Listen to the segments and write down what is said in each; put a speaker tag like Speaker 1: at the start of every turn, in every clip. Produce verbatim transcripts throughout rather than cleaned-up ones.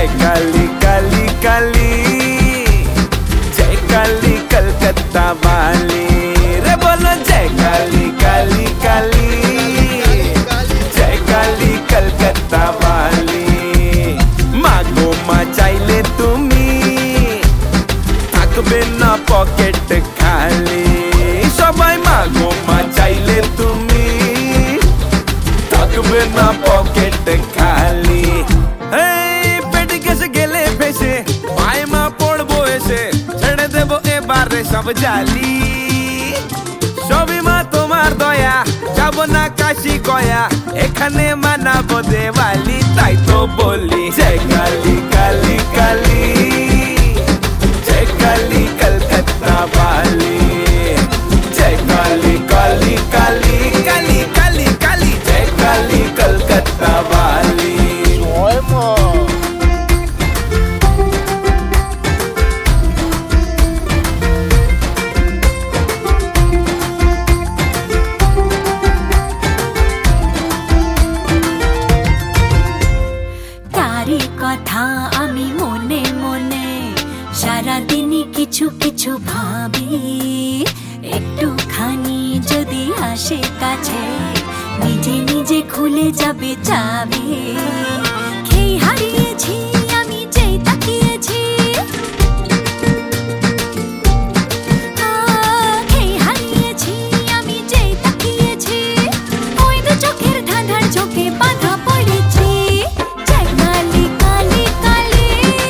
Speaker 1: जय काली काली काली, जय काली कलकत्ता वाली। रे बोलो जय काली काली काली, जय काली कलकत्ता वाली। मागो मा चाइले तुमी থাকবে না পকেট খালি, সবাই মাগো মা চাইলে তুমি থাকবে না পকেট খালি। এই পেটে কেসে গেলে ফেসে পায়ে মা পড়বো এসে, ছেড়ে দেবো এবারে সব জালি। সবই মা তোমার দয়া, যাবো না কাশি গয়া, এখানে মানাবো দেওয়ালি। তাই তো বলি জয় কালী কালী কালী, जय काली कलकत्ता वाली। जय काली काली काली काली काली काली, जय काली कलकत्ता वाली।
Speaker 2: तारी कथा आमी मने मने সারা দিনই কিছু কিছু ভাবি, একটুখানি যদি আসে কাছে নিজে নিজে খুলে যাবে চাবি। খেই হারিয়েছি আমি যেই তাকিয়েছি, খেই হারিয়েছি আমি যেই তাকিয়েছি, ওই দু চোখের ধাঁধার চোখে বাঁধা পড়েছি। জয় কালী কালী কালী,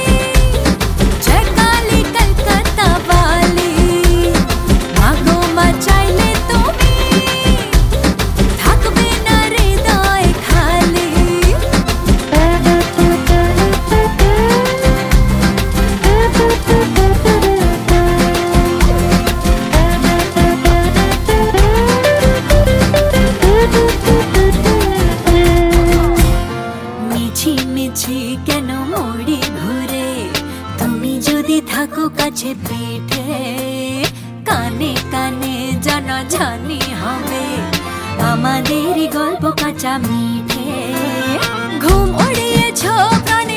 Speaker 2: কেন মরি ঘুরে তুমি যদি থাকো কাছে পিঠে, কানে কানে জানা জানি হবে আমাদের গল্প কাঁচা মিঠে। ঘুম উড়িয়েছ প্রাণে